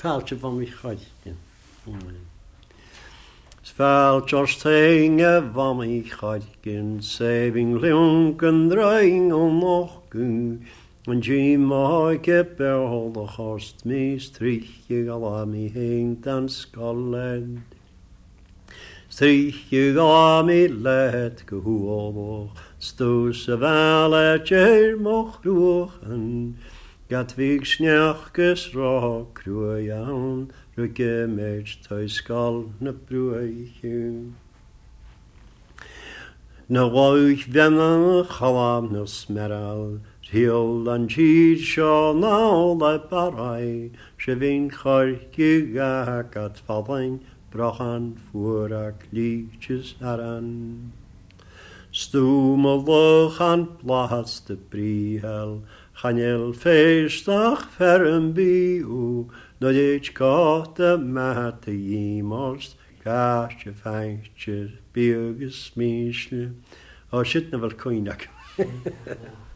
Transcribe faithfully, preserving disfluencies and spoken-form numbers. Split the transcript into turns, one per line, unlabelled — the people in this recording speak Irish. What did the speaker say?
Sfaaltje van mij gatje. Sfaaltje stenge van mij gatje. Saving lunken dreing om nog kun. En je maak heb er al de gast mee strichtje al aan mij heen dan skallen. Strichtje al mij let gehoor. Stoose wel het je mocht roeren. Gat vig snjachkes ra kruajan, rukke met thuis skal ne bruiche. Na roich venne chalam no smeral, hiel an jid sha na la parai, shevin charke gat falling, brachan fura klietjes aran. Stoem a loch an plaats de brihel, Chanel feestdag ferm biu, no dit kate met de jemast, kaasje feitje, bierges smiesje. Oh shit, nou wel koinak.